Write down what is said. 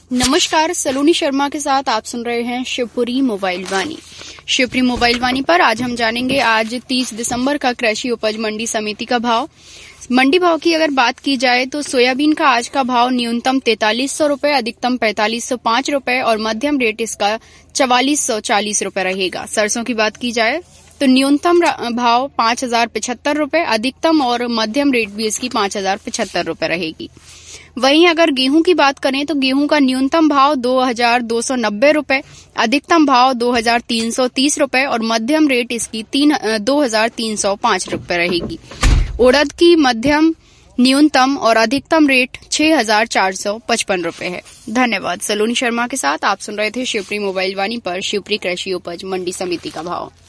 नमस्कार, सलोनी शर्मा के साथ आप सुन रहे हैं शिवपुरी मोबाइल वाणी। शिवपुरी मोबाइल वाणी पर आज हम जानेंगे आज 30 दिसंबर का कृषि उपज मंडी समिति का भाव। मंडी भाव की अगर बात की जाए तो सोयाबीन का आज का भाव न्यूनतम 4300 रुपए, अधिकतम 4505 रुपए और मध्यम रेट इसका 4440 रुपए रहेगा। सरसों की बात की जाए तो न्यूनतम भाव 5075 रुपए, अधिकतम और मध्यम रेट भी इसकी 5075 रुपए रहेगी। वहीं अगर गेहूं की बात करें तो गेहूं का न्यूनतम भाव 2290 रुपए, अधिकतम भाव 2330 रुपए और मध्यम रेट इसकी 2305 रुपए रहेगी। उड़द की मध्यम, न्यूनतम और अधिकतम रेट 6455 रुपए है। धन्यवाद। सलोनी शर्मा के साथ आप सुन रहे थे शिवपुरी मोबाइल वाणी पर शिवपुरी कृषि उपज मंडी समिति का भाव।